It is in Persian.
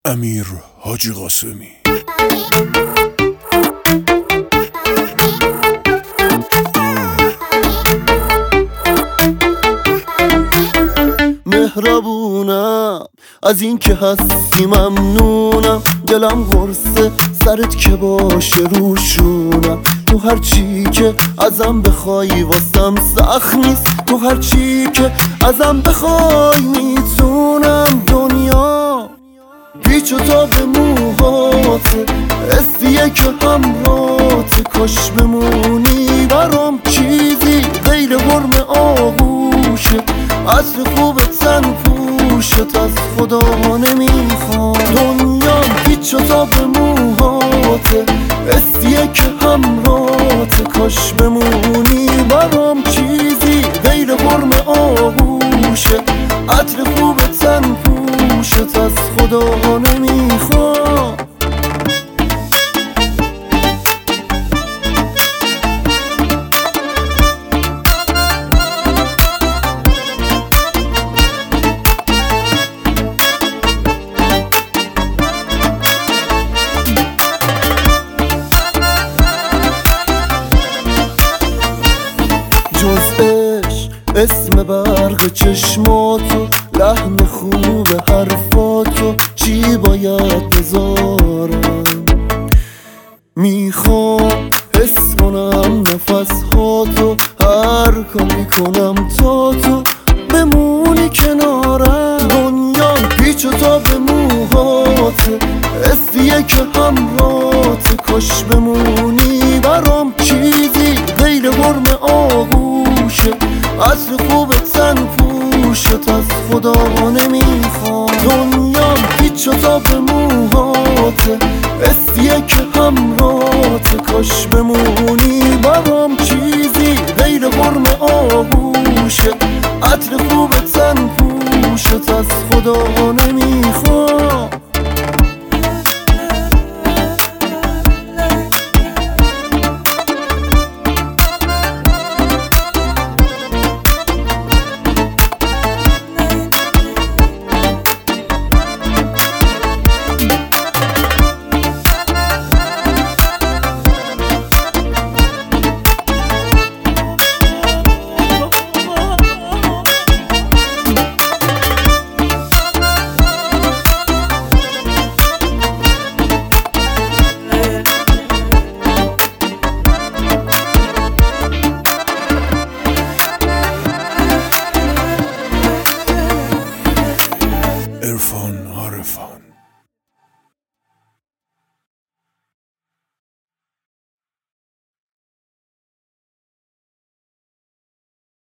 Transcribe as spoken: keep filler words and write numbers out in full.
امیر حاجی قاسمی. مهربونم از این که هستی ممنونم، دلم قرصه سرت که باشه روشونم. تو هر چی که ازم بخوای واسم سخت نیست، تو هر چی که ازم بخوای میتونم. دنیا پیچ و تاب موهاته، استیه که همراته، کاش بمونی برام چیزی غیر حرم آغوشه. عطر خوب تن پوشت از خدا نمیخوام. دنیا پیچ و تاب موهاته، استیه که همراته، کاش بمونی برام چیزی غیر حرم آغوشه. عطر خوب تن پوشت از خدا نمیخوام. جزش اسم برق چشماتو، لحن خوب حرفاتو، چی باید بذارم؟ میخوام حس کنم نفسهاتو، هر کاری کنم تا تو بمونی کنارم. دنیا پیچ و تاب موهاته، استیه که همراته، کاش بمونی برام چیزی غیر حرم آغوشه. عطر خوب تن پوشت از خدا نمیخوام. دنیا پیچ و تاب موهاته، استیه که همراته، کاش بمونی برام چیزی غیر حرم آغوشه. عطر خوب تن پوشت از خدا نمیخوام. عرفان عارفان.